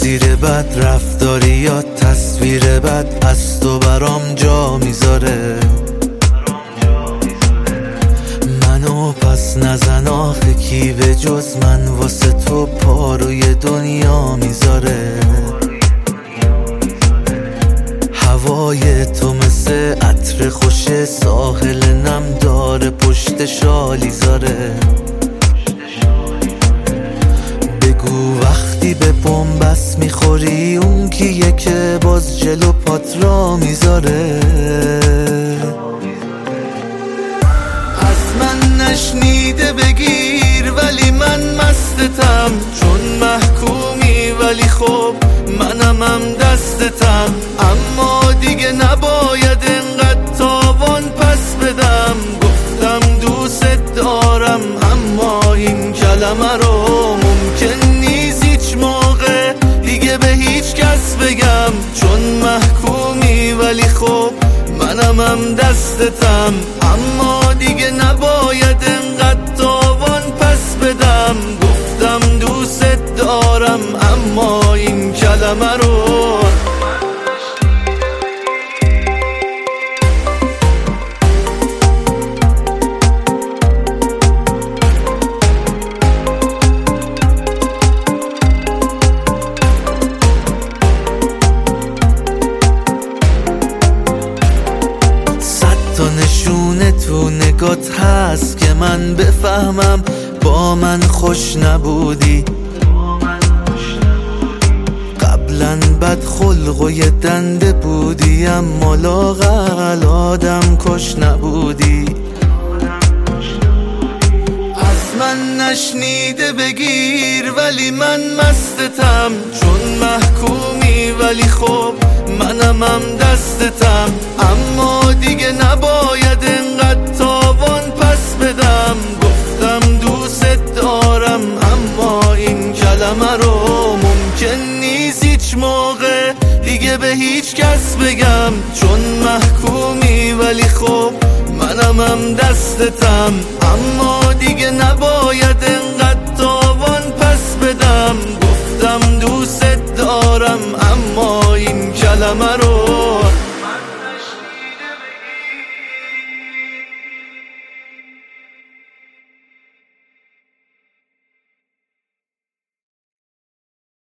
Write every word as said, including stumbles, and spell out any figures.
تقدیر بد، رفتاری یا تصویر بد از تو برام جا میذاره. منو پس نزن آخه کی به جز من واسه تو پا روی دنیا میذاره. هوای تو مثل عطر خوش ساحل نم داره پشت شالی زاره. بگو وقتی به بنبست میخوری اون کیه که باز جلو پات را میذاره. از من نشنیده بگیر ولی من مستتم، چون محکومی ولی خب منم هم دستتم. اما دیگه نباید انقدر تاوان پس بدم. گفتم دوست دارم اما این کلمه رو ممکن نیست هیچ موقع دیگه به هیچ کس بگم. چون محکومی ولی خب منم هم دستتم. اما دیگه نباید انقدر تاوان پس بدم. گفتم دوست دارم اما این کلمه رو نشونه تو نگات هست که من بفهمم با من خوش نبودی. قبلا بد خلق و یه دنده بودی اما لااقل آدم کش نبودی. از من نشنیده بگیر ولی من مستتم، چون محکومی ولی خب منم هم دستتم. اما دیگه نباید انقدر تاوان پس بدم. گفتم دوست دارم اما این کلمه رو ممکن نیست هیچ موقع دیگه به هیچ کس بگم. چون محکومی ولی خب منم هم دستتم. اما دیگه نباید انقدر تاوان پس بدم. گفتم دوست دارم اما این کلمه رو